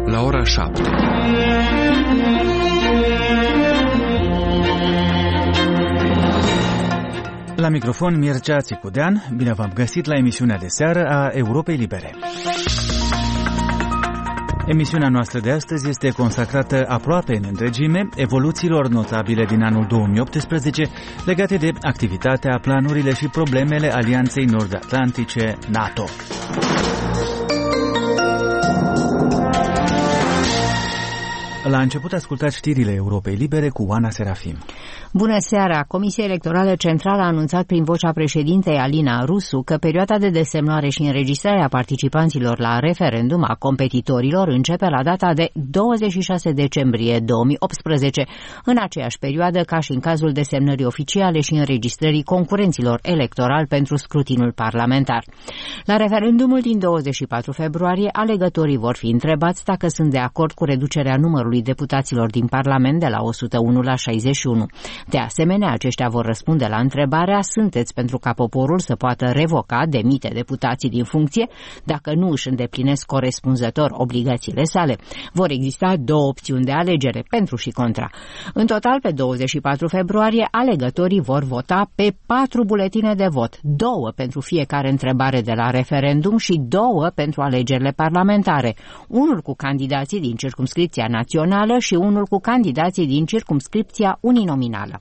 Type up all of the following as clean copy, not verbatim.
la ora 7. La microfon Mircea Țicudean, bine v-am găsit la emisiunea de seară a Europei Libere. Emisiunea noastră de astăzi este consacrată aproape în întregime evoluțiilor notabile din anul 2018 legate de activitatea, planurile și problemele Alianței Nord-Atlantice NATO. La început ascultați știrile Europei Libere cu Oana Serafim. Bună seara! Comisia Electorală Centrală a anunțat prin vocea președintei Alina Rusu că perioada de desemnare și înregistrare a participanților la referendum a competitorilor începe la data de 26 decembrie 2018, în aceeași perioadă ca și în cazul desemnării oficiale și înregistrării concurenților electorali pentru scrutinul parlamentar. La referendumul din 24 februarie, alegătorii vor fi întrebați dacă sunt de acord cu reducerea numărului deputaților din Parlament de la 101 la 61. De asemenea, aceștia vor răspunde la întrebarea: sunteți pentru ca poporul să poată revoca, demite deputații din funcție dacă nu își îndeplinesc corespunzător obligațiile sale? Vor exista două opțiuni de alegere, pentru și contra. În total, pe 24 februarie, alegătorii vor vota pe 4 buletine de vot, 2 pentru fiecare întrebare de la referendum și 2 pentru alegerile parlamentare, unul cu candidații din circumscripția națională și unul cu candidații din circumscripția uninominală.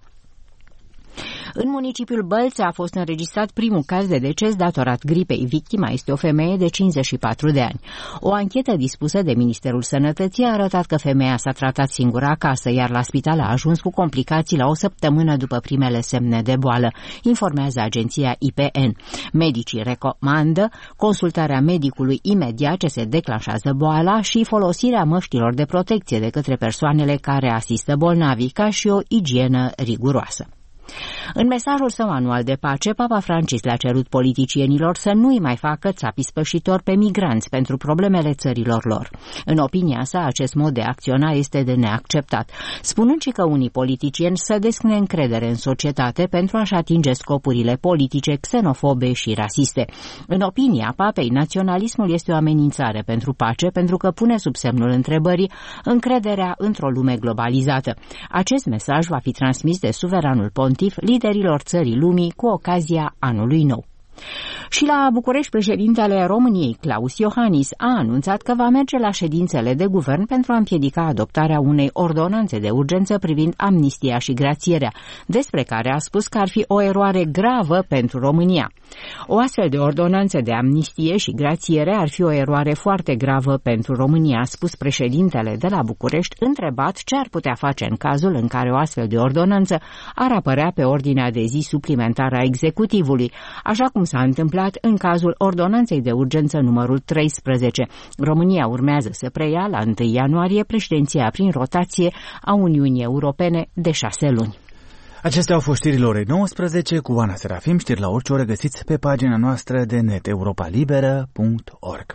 În municipiul Bălți a fost înregistrat primul caz de deces datorat gripei. Victima este o femeie de 54 de ani. O anchetă dispusă de Ministerul Sănătății a arătat că femeia s-a tratat singură acasă, iar la spital a ajuns cu complicații la o săptămână după primele semne de boală, informează agenția IPN. Medicii recomandă consultarea medicului imediat ce se declanșează boala și folosirea măștilor de protecție de către persoanele care asistă bolnavii, ca și o igienă riguroasă. În mesajul său anual de pace, Papa Francis le-a cerut politicienilor să nu-i mai facă țapi spășitori pe migranți pentru problemele țărilor lor. În opinia sa, acest mod de acționa este de neacceptat, spunând și că unii politicieni sădesc neîncredere în societate pentru a-și atinge scopurile politice xenofobe și rasiste. În opinia Papei, naționalismul este o amenințare pentru pace pentru că pune sub semnul întrebării încrederea într-o lume globalizată. Acest mesaj va fi transmis de suveranul pontif liderilor țării lumii cu ocazia anului nou. Și la București, președintele României, Klaus Iohannis, a anunțat că va merge la ședințele de guvern pentru a împiedica adoptarea unei ordonanțe de urgență privind amnistia și grațierea, despre care a spus că ar fi o eroare gravă pentru România. O astfel de ordonanță de amnistie și grațiere ar fi o eroare foarte gravă pentru România, a spus președintele de la București, întrebat ce ar putea face în cazul în care o astfel de ordonanță ar apărea pe ordinea de zi suplimentară a executivului, așa cum s-a întâmplat în cazul ordonanței de urgență numărul 13. România urmează să preia la 1 ianuarie președinția prin rotație a Uniunii Europene de 6 luni. Acestea au fost știrile orei 19 cu Oana Serafim. Știri la orice oră găsiți pe pagina noastră de net europalibera.org.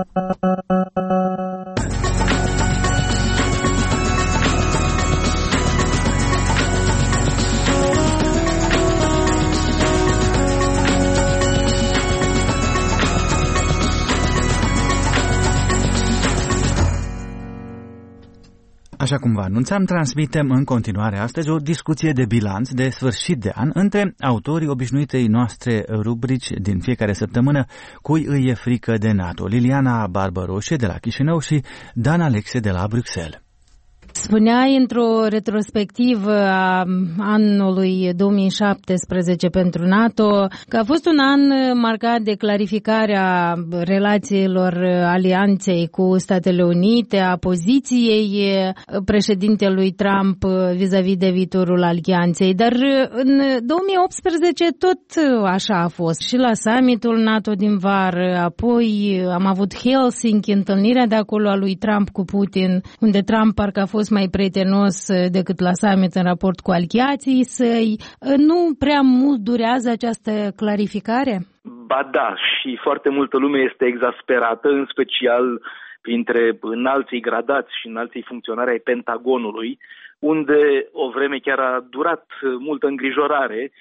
Așa cum vă anunțam, transmitem în continuare astăzi o discuție de bilanț de sfârșit de an între autorii obișnuitei noastre rubrici din fiecare săptămână Cui îi e frică de NATO, Liliana Barbaroșe de la Chișinău și Dan Alexe de la Bruxelles. Spuneai într-o retrospectivă a anului 2017 pentru NATO că a fost un an marcat de clarificarea relațiilor alianței cu Statele Unite, a poziției președintelui Trump vis-a-vis de viitorul alianței. Dar în 2018 tot așa a fost. Și la summitul NATO din vară, apoi am avut Helsinki, întâlnirea de acolo a lui Trump cu Putin, unde Trump parcă a fost mai prietenos decât la summit în raport cu aliații săi. Nu prea mult durează această clarificare? Ba da, și foarte multă lume este exasperată, în special printre înalții gradați și înalții funcționari ai Pentagonului, unde o vreme chiar a durat multă îngrijorare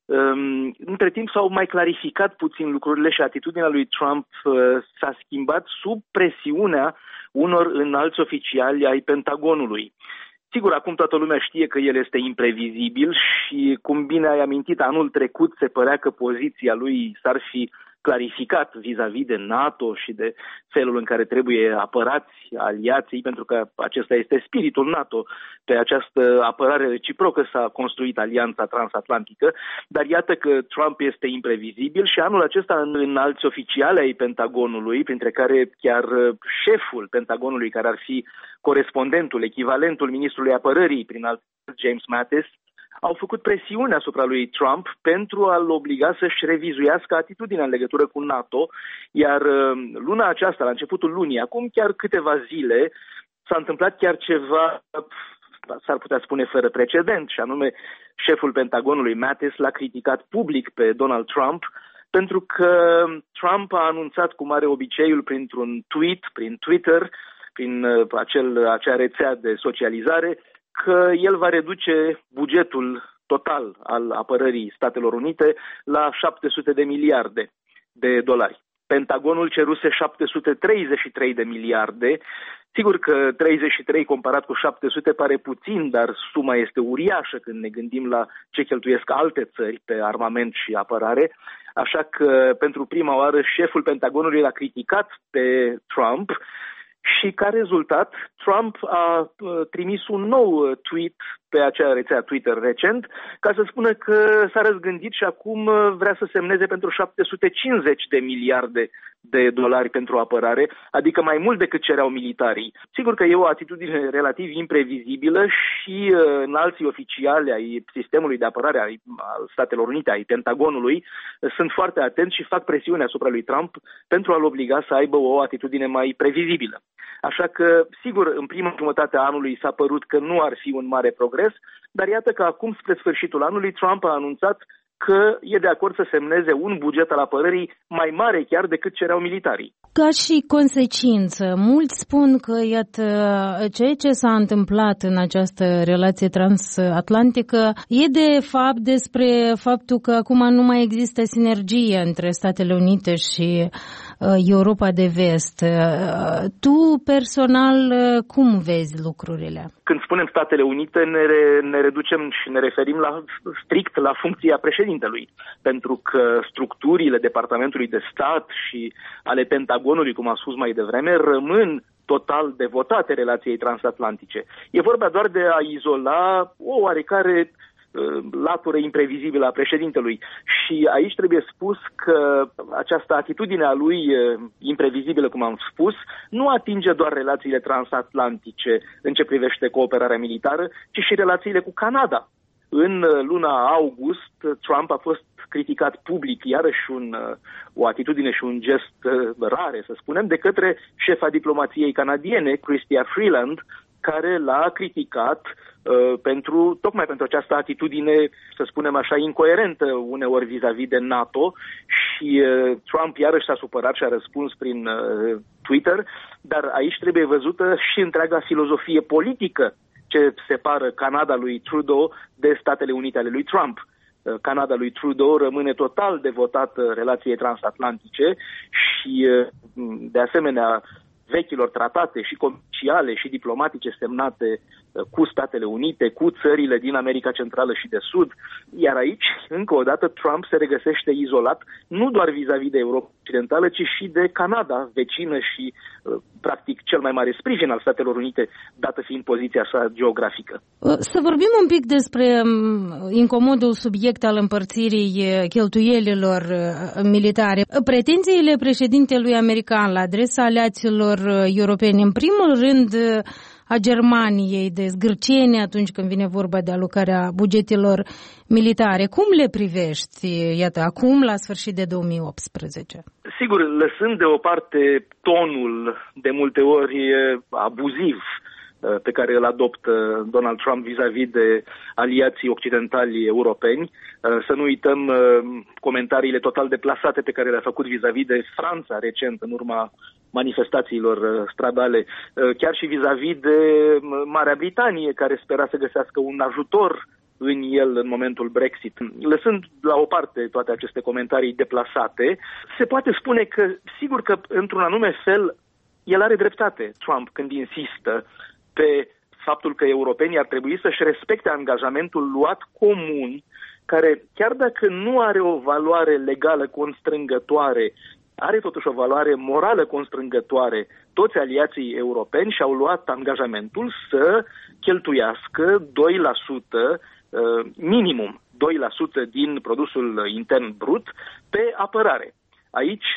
Între timp s-au mai clarificat puțin lucrurile și atitudinea lui Trump s-a schimbat sub presiunea unor înalți oficiali ai Pentagonului. Sigur, acum toată lumea știe că el este imprevizibil și, cum bine ai amintit, anul trecut se părea că poziția lui s-ar fi clarificat vis-a-vis de NATO și de felul în care trebuie apărați aliații, pentru că acesta este spiritul NATO. Pe această apărare reciprocă s-a construit alianța transatlantică, dar iată că Trump este imprevizibil și anul acesta înalți oficiali ai Pentagonului, printre care chiar șeful Pentagonului, care ar fi corespondentul, echivalentul ministrului apărării prin alt James Mattis, au făcut presiune asupra lui Trump pentru a-l obliga să-și revizuiască atitudinea în legătură cu NATO, iar luna aceasta, la începutul lunii, acum chiar câteva zile, s-a întâmplat chiar ceva, s-ar putea spune, fără precedent, și anume șeful Pentagonului Mattis l-a criticat public pe Donald Trump pentru că Trump a anunțat, cum are obiceiul, printr-un tweet, prin Twitter, prin acea rețea de socializare, că el va reduce bugetul total al apărării Statelor Unite la 700 de miliarde de dolari. Pentagonul ceruse 733 de miliarde. Sigur că 33 comparat cu 700 pare puțin, dar suma este uriașă când ne gândim la ce cheltuiesc alte țări pe armament și apărare. Așa că, pentru prima oară, șeful Pentagonului l-a criticat pe Trump și, ca rezultat, Trump a trimis un nou tweet pe acea rețea Twitter recent, ca să spună că s-a răzgândit și acum vrea să semneze pentru 750 de miliarde de dolari pentru apărare, adică mai mult decât cereau militarii. Sigur că e o atitudine relativ imprevizibilă și înalții oficiali ai sistemului de apărare al Statelor Unite, ai Pentagonului, sunt foarte atenți și fac presiune asupra lui Trump pentru a-l obliga să aibă o atitudine mai previzibilă. Așa că, sigur, în prima jumătate a anului s-a părut că nu ar fi un mare progres, dar iată că acum, spre sfârșitul anului, Trump a anunțat că e de acord să semneze un buget al apărării mai mare chiar decât cereau militarii. Ca și consecință, mulți spun că, iată, ceea ce s-a întâmplat în această relație transatlantică e de fapt despre faptul că acum nu mai există sinergie între Statele Unite și Europa de Vest. Tu, personal, cum vezi lucrurile? Când spunem Statele Unite, ne reducem și ne referim strict la funcția președintelui, pentru că structurile Departamentului de Stat și ale Pentagonului, cum am spus mai devreme, rămân total devotate relației transatlantice. E vorba doar de a izola o oarecare latură imprevizibilă a președintelui. Și aici trebuie spus că această atitudine a lui imprevizibilă, cum am spus, nu atinge doar relațiile transatlantice în ce privește cooperarea militară, ci și relațiile cu Canada. În luna august, Trump a fost criticat public, iarăși o atitudine și un gest rare, să spunem, de către șefa diplomației canadiene, Chrystia Freeland, care l-a criticat tocmai pentru această atitudine, să spunem așa, incoerentă uneori vis-a-vis de NATO, și Trump iarăși s-a supărat și a răspuns prin Twitter, dar aici trebuie văzută și întreaga filozofie politică ce separă Canada lui Trudeau de Statele Unite ale lui Trump. Canada lui Trudeau rămâne total devotată relației transatlantice și, de asemenea, vechilor tratate și comerciale și diplomatice semnate cu Statele Unite, cu țările din America Centrală și de Sud. Iar aici, încă o dată, Trump se regăsește izolat, nu doar vis-a-vis de Europa Occidentală, ci și de Canada, vecină și, practic, cel mai mare sprijin al Statelor Unite, dată fiind poziția sa geografică. Să vorbim un pic despre incomodul subiect al împărțirii cheltuielilor militare. Pretențiile președintelui american la adresa aliaților europeni, în primul rând a Germaniei, de zgârcenie atunci când vine vorba de alocarea bugetelor militare. Cum le privești, iată, acum, la sfârșit de 2018? Sigur, lăsând deoparte tonul de multe ori abuziv pe care îl adoptă Donald Trump vis-a-vis de aliații occidentali europeni, să nu uităm comentariile total deplasate pe care le-a făcut vis-a-vis de Franța recent, în urma manifestațiilor stradale, chiar și vis-a-vis de Marea Britanie, care spera să găsească un ajutor în el în momentul Brexit. Lăsând la o parte toate aceste comentarii deplasate, se poate spune că, sigur că, într-un anume fel, el are dreptate, Trump, când insistă pe faptul că europenii ar trebui să-și respecte angajamentul luat comun, care, chiar dacă nu are o valoare legală constrângătoare, are totuși o valoare morală constrângătoare. Toți aliații europeni și-au luat angajamentul să cheltuiască 2%, minimum 2% din produsul intern brut pe apărare. Aici,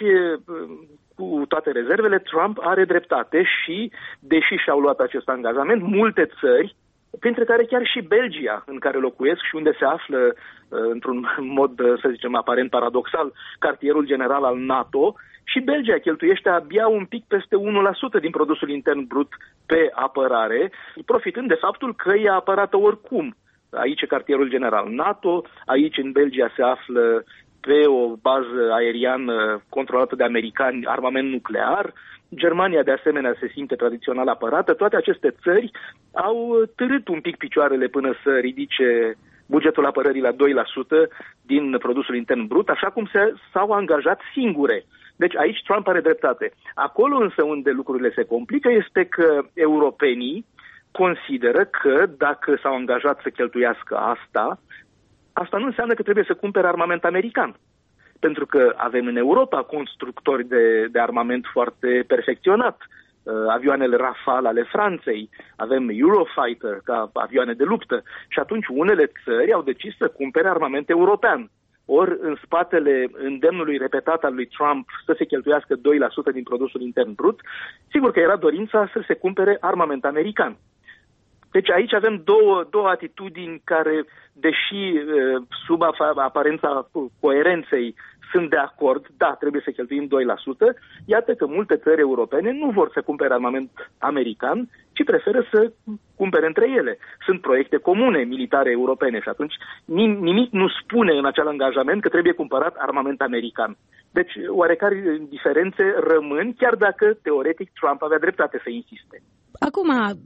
cu toate rezervele, Trump are dreptate și, deși și-au luat acest angajament, multe țări, printre care chiar și Belgia, în care locuiesc și unde se află, într-un mod, să zicem, aparent paradoxal, cartierul general al NATO, și Belgia cheltuiește abia un pic peste 1% din produsul intern brut pe apărare, profitând de faptul că e apărată oricum. Aici e cartierul general NATO, aici în Belgia se află pe o bază aeriană controlată de americani armament nuclear. Germania, de asemenea, se simte tradițional apărată. Toate aceste țări au târât un pic picioarele până să ridice bugetul apărării la 2% din produsul intern brut, așa cum s-au angajat singure. Deci aici Trump are dreptate. Acolo însă unde lucrurile se complică este că europenii consideră că dacă s-au angajat să cheltuiască asta nu înseamnă că trebuie să cumpere armament american. Pentru că avem în Europa constructori de armament foarte perfecționat. Avioanele Rafale ale Franței, avem Eurofighter ca avioane de luptă și atunci unele țări au decis să cumpere armament european. Ori în spatele îndemnului repetat al lui Trump să se cheltuiască 2% din produsul intern brut, sigur că era dorința să se cumpere armament american. Deci aici avem două atitudini care, deși sub aparența coerenței sunt de acord, da, trebuie să cheltuim 2%, iată că multe țări europene nu vor să cumpere armament american, ci preferă să cumpere între ele. Sunt proiecte comune militare europene și atunci nimic nu spune în acel angajament că trebuie cumpărat armament american. Deci oarecare diferențe rămân, chiar dacă teoretic Trump avea dreptate să insiste. Acum,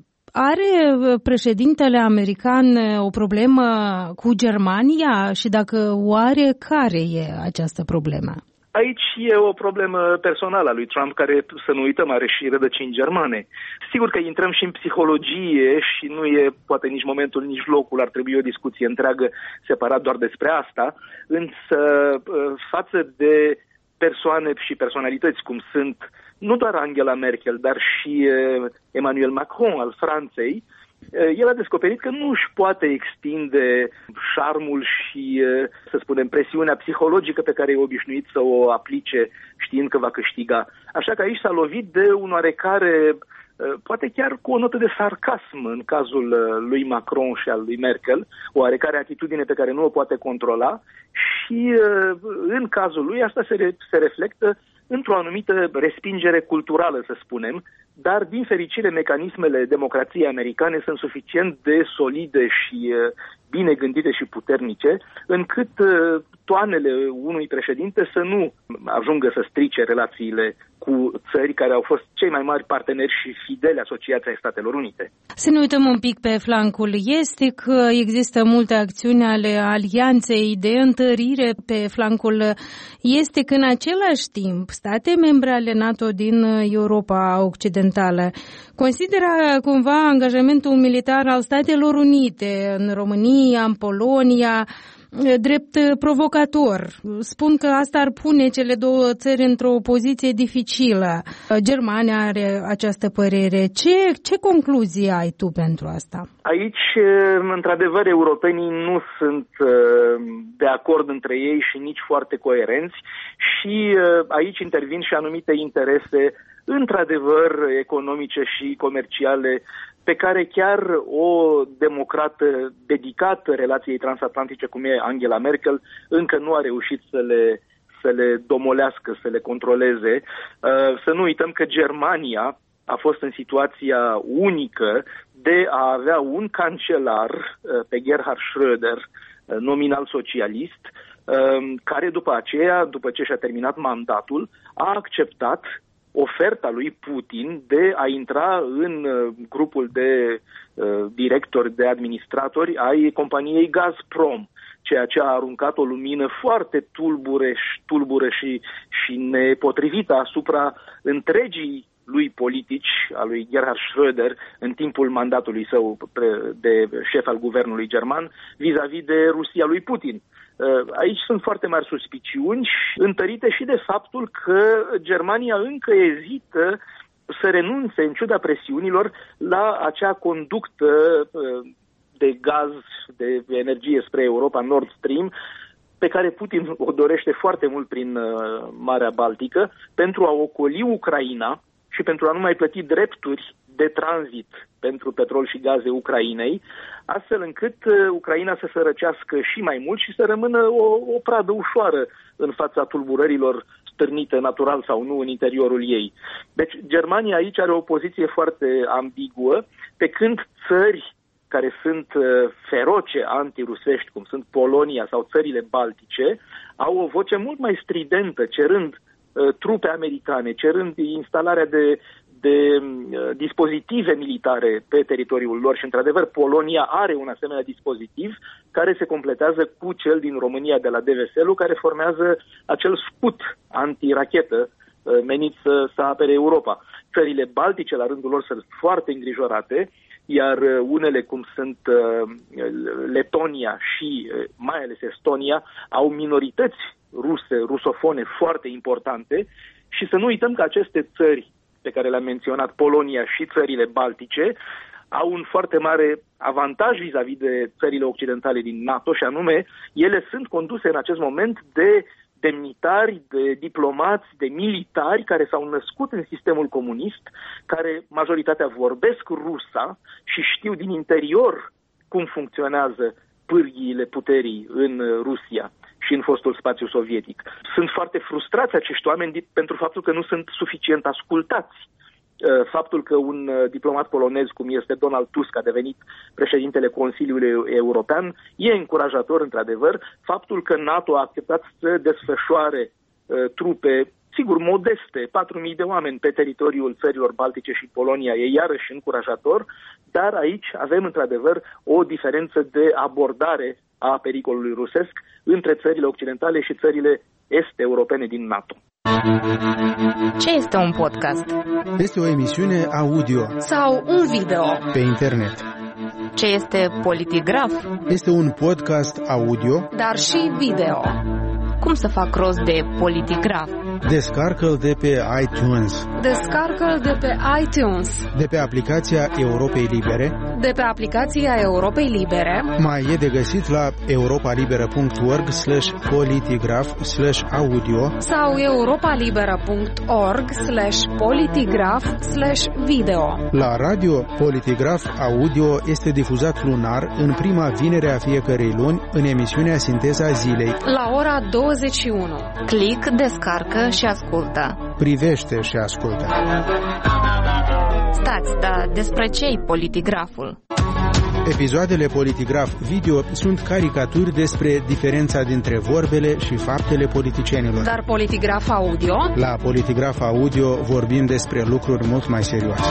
are președintele american o problemă cu Germania și dacă o are, care e această problemă? Aici e o problemă personală a lui Trump, care, să nu uităm, are și rădăcini germane. Sigur că intrăm și în psihologie și nu e poate nici momentul, nici locul, ar trebui o discuție întreagă separat doar despre asta, însă față de persoane și personalități cum sunt nu doar Angela Merkel, dar și Emmanuel Macron al Franței, el a descoperit că nu își poate extinde șarmul și, să spunem, presiunea psihologică pe care e obișnuit să o aplice știind că va câștiga. Așa că aici s-a lovit de un oarecare, poate chiar cu o notă de sarcasm în cazul lui Macron și al lui Merkel, o oarecare atitudine pe care nu o poate controla și în cazul lui asta se reflectă într-o anumită respingere culturală, să spunem, dar, din fericire, mecanismele democrației americane sunt suficient de solide și bine gândite și puternice, încât toanele unui președinte să nu ajungă să strice relațiile cu țări care au fost cei mai mari parteneri și fideli asociați ai Statelor Unite. Să ne uităm un pic pe flancul estic. Există multe acțiuni ale alianței de întărire pe flancul estic. În același timp, state membre ale NATO din Europa Occidentală consideră cumva angajamentul militar al Statelor Unite în România, în Polonia, drept provocator. Spun că asta ar pune cele două țări într-o poziție dificilă. Germania are această părere. Ce concluzie ai tu pentru asta? Aici, într-adevăr, europenii nu sunt de acord între ei și nici foarte coerenți și aici intervin și anumite interese, într-adevăr, economice și comerciale, pe care chiar o democrată dedicată relației transatlantice, cum e Angela Merkel, încă nu a reușit să le domolească, să le controleze. Să nu uităm că Germania a fost în situația unică de a avea un cancelar, pe Gerhard Schröder, nominal socialist, care după aceea, după ce și-a terminat mandatul, a acceptat oferta lui Putin de a intra în grupul de directori, de administratori ai companiei Gazprom, ceea ce a aruncat o lumină foarte tulbure și nepotrivită asupra întregii lui politici, a lui Gerhard Schröder, în timpul mandatului său de șef al guvernului german, vis-a-vis de Rusia lui Putin. Aici sunt foarte mari suspiciuni, întărite și de faptul că Germania încă ezită să renunțe, în ciuda presiunilor, la acea conductă de gaz, de energie spre Europa, Nord Stream, pe care Putin o dorește foarte mult prin Marea Baltică, pentru a ocoli Ucraina și pentru a nu mai plăti drepturi de tranzit pentru petrol și gaze Ucrainei, astfel încât Ucraina să se răcească și mai mult și să rămână o pradă ușoară în fața tulburărilor stârnite natural sau nu în interiorul ei. Deci Germania aici are o poziție foarte ambiguă, pe când țări care sunt feroce antirusești, cum sunt Polonia sau țările baltice, au o voce mult mai stridentă, cerând trupe americane, cerând instalarea de dispozitive militare pe teritoriul lor și, într-adevăr, Polonia are un asemenea dispozitiv care se completează cu cel din România de la DVSL-ul, care formează acel scut antirachetă menit să apere Europa. Țările baltice, la rândul lor, sunt foarte îngrijorate, iar unele, cum sunt Letonia și mai ales Estonia, au minorități rusofone foarte importante și să nu uităm că aceste țări pe care le-am menționat, Polonia și țările baltice, au un foarte mare avantaj vis-a-vis de țările occidentale din NATO și anume, ele sunt conduse în acest moment de demnitari, de diplomați, de militari care s-au născut în sistemul comunist, care majoritatea vorbesc rusa și știu din interior cum funcționează pârghiile puterii în Rusia și în fostul spațiu sovietic. Sunt foarte frustrați acești oameni pentru faptul că nu sunt suficient ascultați. Faptul că un diplomat polonez, cum este Donald Tusk, a devenit președintele Consiliului European, e încurajator, într-adevăr. Faptul că NATO a acceptat să desfășoare trupe, sigur, modeste, 4.000 de oameni pe teritoriul țărilor baltice și Polonia, e iarăși încurajator, dar aici avem, într-adevăr, o diferență de abordare a pericolului rusesc între țările occidentale și țările est-europene din NATO. Ce este un podcast? Este o emisiune audio sau un video pe internet. Ce este Politigraf? Este un podcast audio, dar și video. Cum să fac rost de Politigraf? Descarcă-l de pe iTunes. Descarcă-l de pe iTunes. De pe aplicația Europei Libere. De pe aplicația Europei Libere. Mai e de găsit la europalibera.org/politigraf/audio sau europalibera.org/politigraf/video. La radio, Politigraf Audio este difuzat lunar în prima vinere a fiecărei luni în emisiunea Sinteza Zilei. La ora 21. Click, descarcă și ascultă. Privește și ascultă. Stați, dar despre ce-i Politigraful? Episoadele Politigraf Video sunt caricaturi despre diferența dintre vorbele și faptele politicienilor. Dar Politigraf Audio? La Politigraf Audio vorbim despre lucruri mult mai serioase.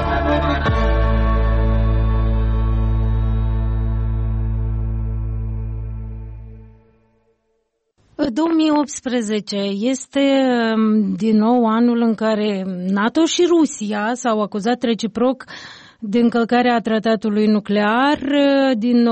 În 2018 este din nou anul în care NATO și Rusia s-au acuzat reciproc de încălcarea tratatului nuclear din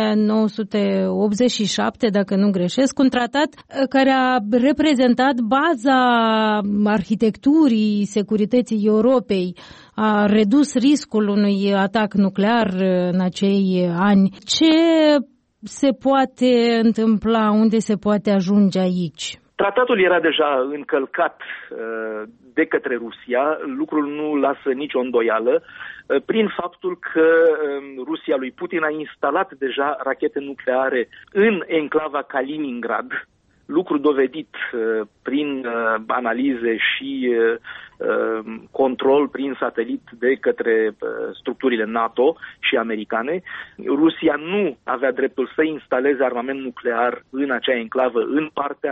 1987, dacă nu greșesc, un tratat care a reprezentat baza arhitecturii securității Europei, a redus riscul unui atac nuclear în acei ani. Ce se poate întâmpla, unde se poate ajunge aici? Tratatul era deja încălcat de către Rusia, lucrul nu lasă nicio îndoială, prin faptul că Rusia lui Putin a instalat deja rachete nucleare în enclava Kaliningrad, lucru dovedit prin analize și control prin satelit de către structurile NATO și americane. Rusia nu avea dreptul să instaleze armament nuclear în acea enclavă, în partea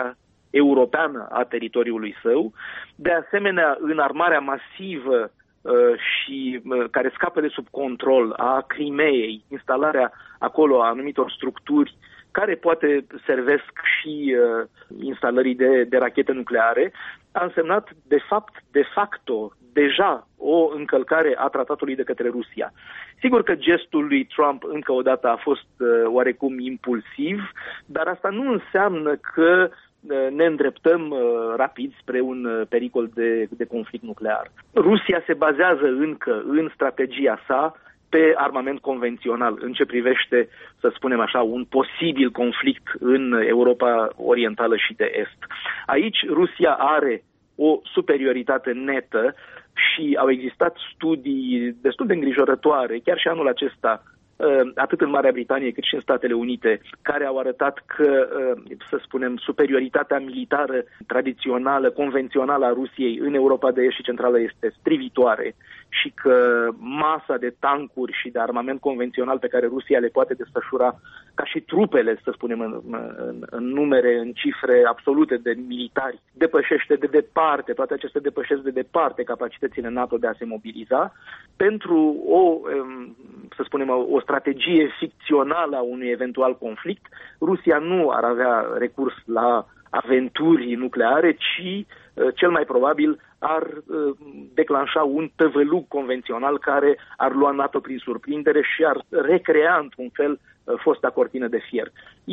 europeană a teritoriului său, de asemenea înarmarea masivă și care scapă de sub control a Crimeei, instalarea acolo a anumitor structuri care poate servesc și instalării de rachete nucleare, a însemnat de facto deja o încălcare a tratatului de către Rusia. Sigur că gestul lui Trump încă o dată a fost oarecum impulsiv, dar asta nu înseamnă că ne îndreptăm rapid spre un pericol de conflict nuclear. Rusia se bazează încă în strategia sa pe armament convențional, în ce privește, să spunem așa, un posibil conflict în Europa Orientală și de Est. Aici Rusia are o superioritate netă și au existat studii destul de îngrijorătoare, chiar și anul acesta, atât în Marea Britanie cât și în Statele Unite, care au arătat că, să spunem, superioritatea militară tradițională, convențională a Rusiei în Europa de Est și Centrală este strivitoare și că masa de tancuri și de armament convențional pe care Rusia le poate desfășura, ca și trupele, să spunem, în numere, în cifre absolute de militari, depășește de departe, toate acestea depășesc de departe capacitățile NATO de a se mobiliza pentru să spunem, o strategie ficțională a unui eventual conflict. Rusia nu ar avea recurs la aventuri nucleare, ci cel mai probabil ar declanșa un tăvălug convențional care ar lua NATO prin surprindere și ar recrea într-un fel fosta cortină de fier.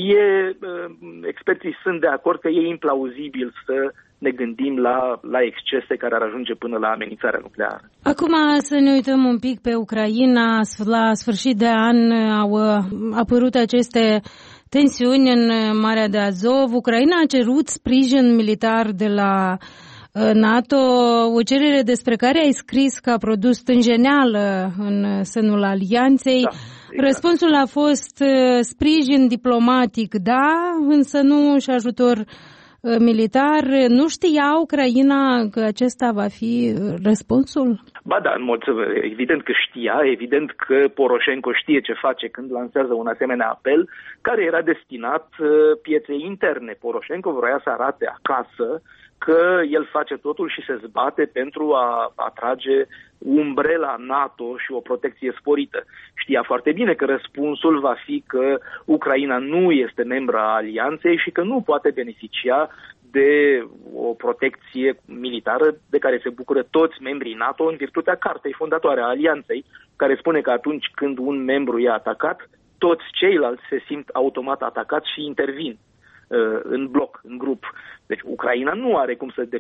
Experții sunt de acord că e implauzibil să ne gândim la excese care ar ajunge până la amenințarea nucleară. Acum să ne uităm un pic pe Ucraina. La sfârșit de an au apărut aceste tensiuni în Marea de Azov. Ucraina a cerut sprijin militar de la NATO, o cerere despre care ai scris că a produs stânjeneală în sânul alianței. Da, exact. Răspunsul a fost sprijin diplomatic, da, însă nu și ajutor militar. Nu știa Ucraina că acesta va fi răspunsul? Ba da, în mod evident că știa, evident că Poroșenko știe ce face când lansează un asemenea apel care era destinat pieței interne. Poroșenko vroia să arate acasă că el face totul și se zbate pentru a atrage umbrela NATO și o protecție sporită. Știa foarte bine că răspunsul va fi că Ucraina nu este membră a alianței și că nu poate beneficia de o protecție militară de care se bucură toți membrii NATO în virtutea cartei fondatoare a alianței, care spune că atunci când un membru e atacat, toți ceilalți se simt automat atacați și intervin în bloc, în grup. Deci Ucraina nu are cum să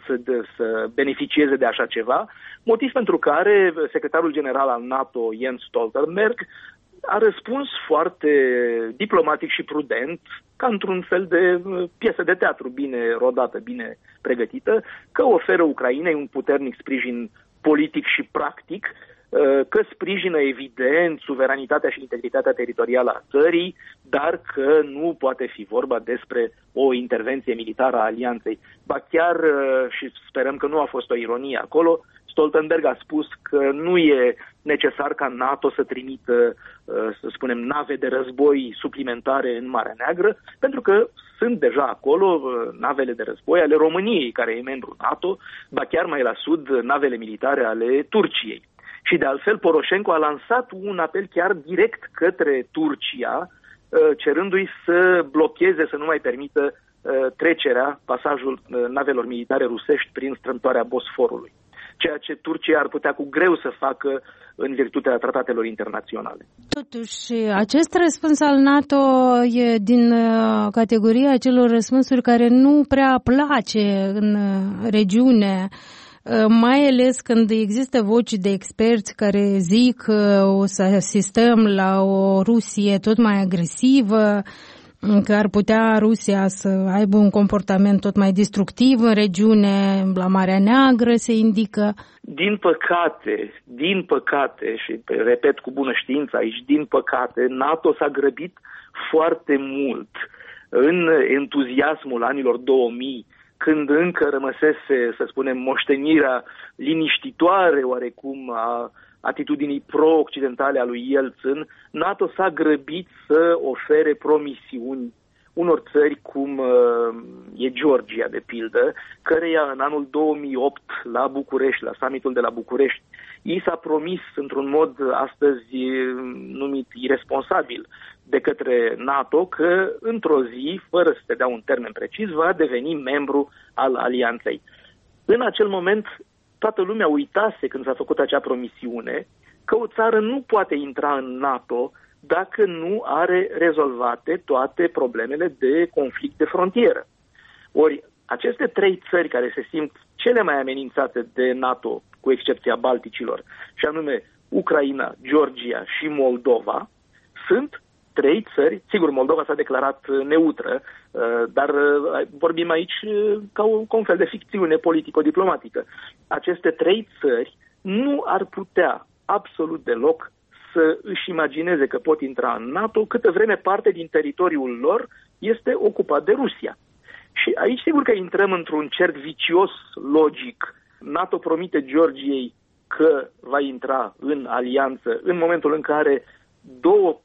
beneficieze de așa ceva, motiv pentru care secretarul general al NATO, Jens Stoltenberg, a răspuns foarte diplomatic și prudent, ca într-un fel de piesă de teatru bine rodată, bine pregătită, că oferă Ucrainei un puternic sprijin politic și practic, că sprijină evident suveranitatea și integritatea teritorială a țării, dar că nu poate fi vorba despre o intervenție militară a alianței. Ba chiar, și sperăm că nu a fost o ironie acolo, Stoltenberg a spus că nu e necesar ca NATO să trimită, să spunem, nave de război suplimentare în Marea Neagră, pentru că sunt deja acolo navele de război ale României, care e membru NATO, ba chiar mai la sud navele militare ale Turciei. Și de altfel Poroșenko a lansat un apel chiar direct către Turcia, cerându-i să blocheze, să nu mai permită trecerea, pasajul navelor militare rusești prin strâmtoarea Bosforului, ceea ce Turcia ar putea cu greu să facă în virtutea tratatelor internaționale. Totuși, acest răspuns al NATO e din categoria celor răspunsuri care nu prea place în regiune, mai ales când există voci de experți care zic că o să asistăm la o Rusie tot mai agresivă, că ar putea Rusia să aibă un comportament tot mai destructiv în regiune, la Marea Neagră se indică. Din păcate, și repet cu bună știință aici, din păcate, NATO s-a grăbit foarte mult în entuziasmul anilor 2000, când încă rămăsese, să spunem, moștenirea liniștitoare oarecum a atitudinii pro-occidentale a lui Yeltsin, NATO s-a grăbit să ofere promisiuni unor țări cum e Georgia, de pildă, căreia în anul 2008 la București, la summitul de la București, i s-a promis într-un mod astăzi numit iresponsabil de către NATO că într-o zi, fără să se dea un termen precis, va deveni membru al alianței. În acel moment, toată lumea uitase, când s-a făcut acea promisiune, că o țară nu poate intra în NATO dacă nu are rezolvate toate problemele de conflict de frontieră. Ori, aceste 3 țări care se simt cele mai amenințate de NATO, cu excepția Balticilor, și anume Ucraina, Georgia și Moldova, sunt 3 țări, sigur, Moldova s-a declarat neutră, dar vorbim aici ca un fel de ficțiune politico-diplomatică. Aceste 3 țări nu ar putea absolut deloc să își imagineze că pot intra în NATO câtă vreme parte din teritoriul lor este ocupat de Rusia. Și aici sigur că intrăm într-un cerc vicios logic. NATO promite Georgiei că va intra în alianță în momentul în care 2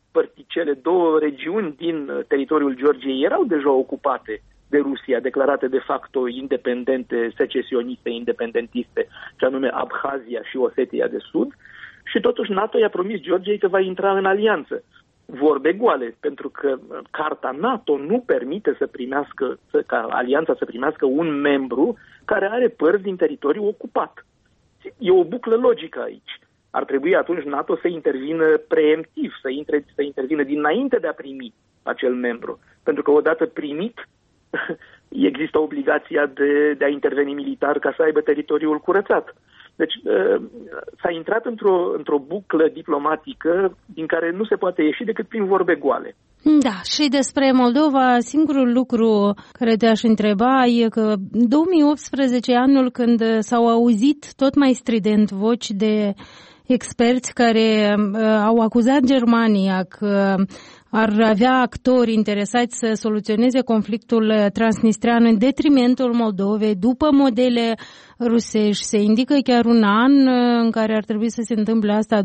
regiuni din teritoriul Georgiei erau deja ocupate de Rusia, declarate de facto independente, secesioniste, independentiste, ce anume Abhazia și Osetia de Sud, și totuși NATO i-a promis Georgiei că va intra în alianță. Vorbe goale, pentru că Carta NATO nu permite ca alianța să primească un membru care are părți din teritoriu ocupat. E o buclă logică aici. Ar trebui atunci NATO să intervină preemptiv, să intervină dinainte de a primi acel membru. Pentru că odată primit, există obligația de a interveni militar ca să aibă teritoriul curățat. Deci s-a intrat într-o buclă diplomatică din care nu se poate ieși decât prin vorbe goale. Da, și despre Moldova, singurul lucru care te-aș întreba e că 2018 e anul când s-au auzit tot mai strident voci de experți care au acuzat Germania că ar avea actori interesați să soluționeze conflictul transnistrean în detrimentul Moldovei, după modele rusești. Se indică chiar un an în care ar trebui să se întâmple asta,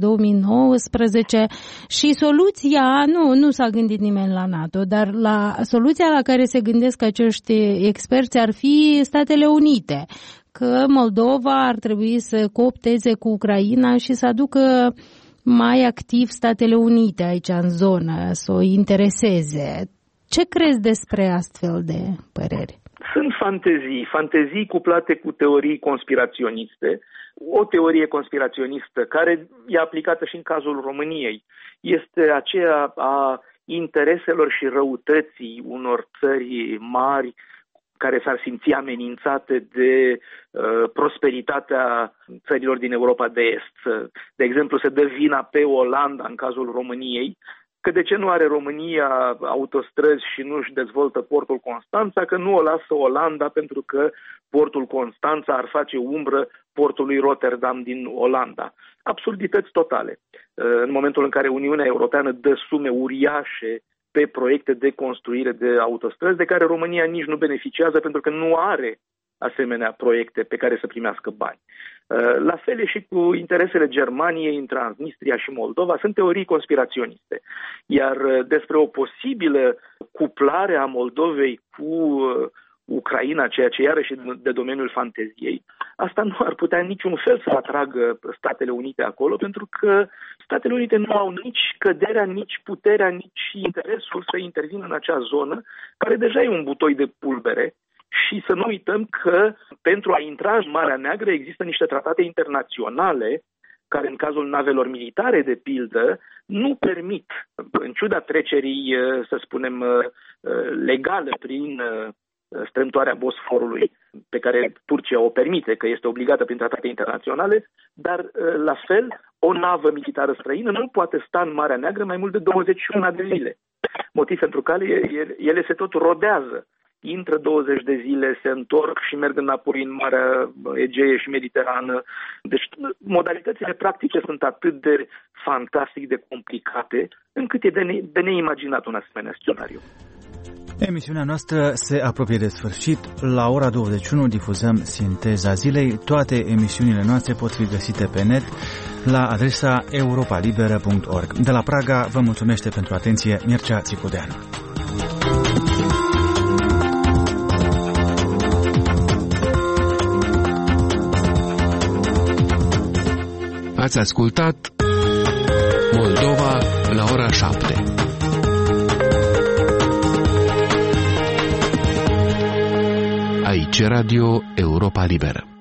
2019, și soluția, nu s-a gândit nimeni la NATO, dar soluția la care se gândesc acești experți ar fi Statele Unite, că Moldova ar trebui să coopteze cu Ucraina și să aducă mai activ Statele Unite aici în zonă, să o intereseze. Ce crezi despre astfel de păreri? Sunt fantezii cuplate cu teorii conspiraționiste. O teorie conspiraționistă care e aplicată și în cazul României este aceea a intereselor și răutății unor țări mari care s-ar simți amenințate de prosperitatea țărilor din Europa de Est. De exemplu, se dă vina pe Olanda în cazul României, că de ce nu are România autostrăzi și nu își dezvoltă portul Constanța, că nu o lasă Olanda pentru că portul Constanța ar face umbră portului Rotterdam din Olanda. Absurdități totale. În momentul în care Uniunea Europeană dă sume uriașe pe proiecte de construire de autostrăzi, de care România nici nu beneficiază pentru că nu are asemenea proiecte pe care să primească bani. La fel și cu interesele Germaniei în Transnistria și Moldova, sunt teorii conspiraționiste. Iar despre o posibilă cuplare a Moldovei cu Ucraina, ceea ce iarăși de domeniul fanteziei, asta nu ar putea în niciun fel să atragă Statele Unite acolo, pentru că Statele Unite nu au nici căderea, nici puterea, nici interesul să intervină în acea zonă, care deja e un butoi de pulbere. Și să nu uităm că pentru a intra în Marea Neagră există niște tratate internaționale care, în cazul navelor militare, de pildă, nu permit, în ciuda trecerii, să spunem, legale prin strâmtoarea Bosforului, pe care Turcia o permite, că este obligată prin tratate internaționale, dar, la fel, o navă militară străină nu poate sta în Marea Neagră mai mult de 21 de zile. Motiv pentru care ele se tot rodează. Intră 20 de zile, se întorc și merg înapoi în Marea Egee și Mediterană. Deci modalitățile practice sunt atât de fantastic de complicate, încât e de neimaginat un asemenea scenariu. Emisiunea noastră se apropie de sfârșit. La ora 21 difuzăm Sinteza Zilei. Toate emisiunile noastre pot fi găsite pe net la adresa europalibera.org. De la Praga vă mulțumește pentru atenție Mircea Țicudeanu. Ați ascultat Moldova la ora 7. Aici Radio Europa Liberă.